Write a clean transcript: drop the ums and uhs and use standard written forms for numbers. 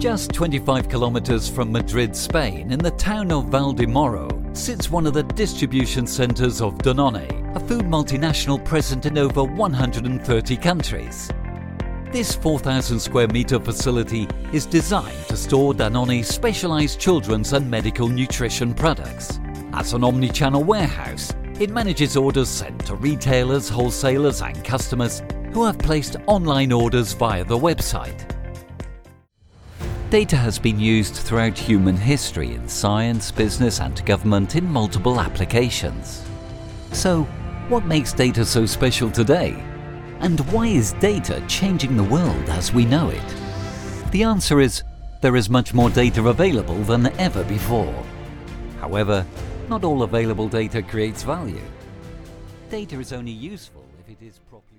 Just 25 kilometers from Madrid, Spain, in the town of Valdemoro, sits one of the distribution centers of Danone, a food multinational present in over 130 countries. This 4,000 square meter facility is designed to store Danone's specialized children's and medical nutrition products. As an omni-channel warehouse, it manages orders sent to retailers, wholesalers and customers who have placed online orders via the website. Data has been used throughout human history in science, business and government in multiple applications. So, what makes data so special today? And why is data changing the world as we know it? The answer is, there is much more data available than ever before. However, not all available data creates value. Data is only useful if it is properly